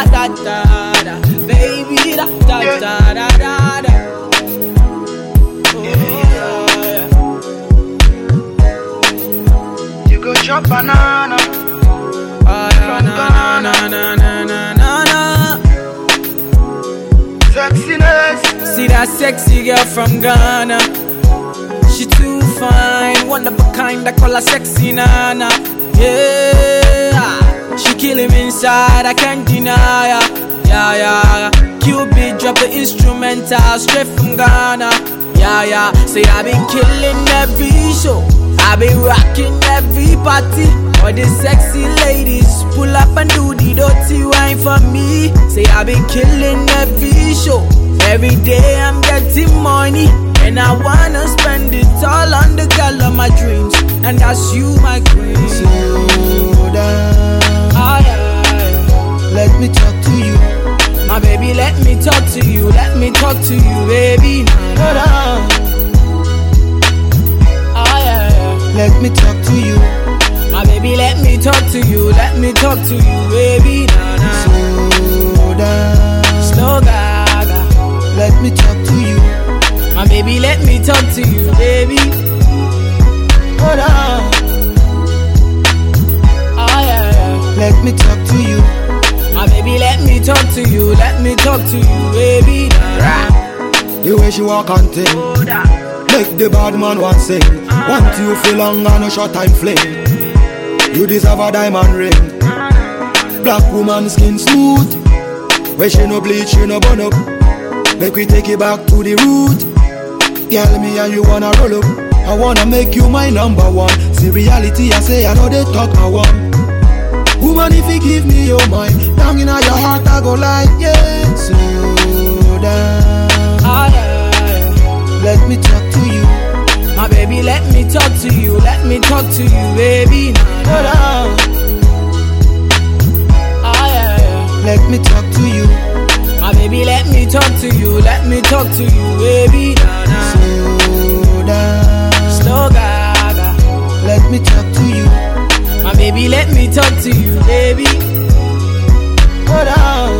da da da da, baby da da da da da da. You go chop banana. Sexiness. See that sexy girl from Ghana. She too fine, one of a kind, I call her sexy nana. Yeah, she kill him inside, I can't deny her. Yeah, Cupid drop the instrumental straight from Ghana. Yeah, say I been killing every show, I been rocking every party. All the sexy ladies pull up and do the dirty wine for me. Say I been killing every show, every day I'm getting money. And I wanna spend it all on the girl of my dreams, and that's you, my queen. Slow down. Let me talk to you. My baby, let me talk to you. Let me talk to you, baby. Slow down. Let me talk to you. My baby, let me talk to you. Let me talk to you, baby. Slow down. Slow gaga. Let me talk to you. My baby, let me talk to you, baby. Hold on. Let me talk to you. My baby, let me talk to you. Let me talk to you, baby. The way she walk and ting, make the bad man want sing. Want you feel long and a short time fling. You deserve a diamond ring. Black woman skin smooth. Where she no bleach, she no burn up. Make we take it back to the root. Tell me and you wanna roll up. I wanna make you my number one. See reality, I say I know they talk I want. Woman, if you give me your mind, down in your heart I go like, yeah. Slow down. Let me talk to you. My baby, let me talk to you. Let me talk to you, baby. Hold on. Let me talk to you. My baby, let me talk to you. Let me talk to you, baby. Slow down. Slow gaga. Let me talk to you. My baby, let me talk to you, baby. Hold on.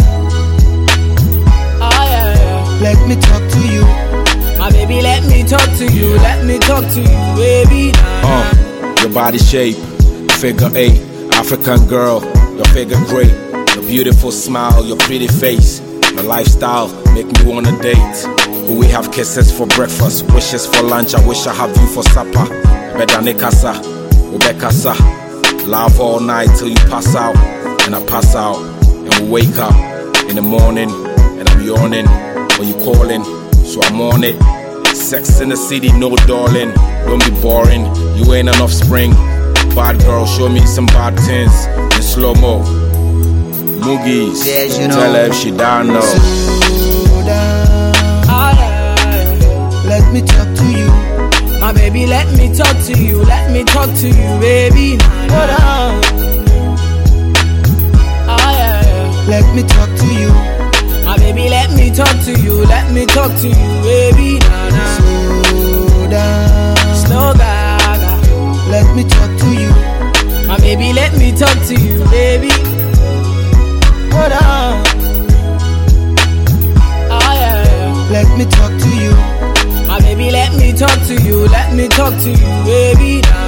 Let me talk to you. My baby, let me talk to you. Let me talk to you, baby. Your body shape, figure 8, African girl, your figure great. Your beautiful smile, your pretty face, your lifestyle make me wanna date. Will we have kisses for breakfast, wishes for lunch? I wish I have you for supper. Bedane kasa, ube kasa. Laugh all night till you pass out, and I pass out, and we wake up in the morning, and I'm yawning when you calling, so I'm on it. Sex in the city, no darling, don't be boring. You ain't an offspring. Bad girl, show me some bad things in slow mo. Moogies, yes, you know. Tell her if she down now. Slow down. Let me talk to you. My baby, let me talk to you. Let me talk to you, baby. Hold on. Let me talk to you. My baby, let me talk to you. Let me talk to you, baby. Slow down. Slow gaga. Let me talk to you. My baby, let me talk to you, baby. Hold on. Let me talk to you. My baby, let me talk to you. Let me talk to you, baby.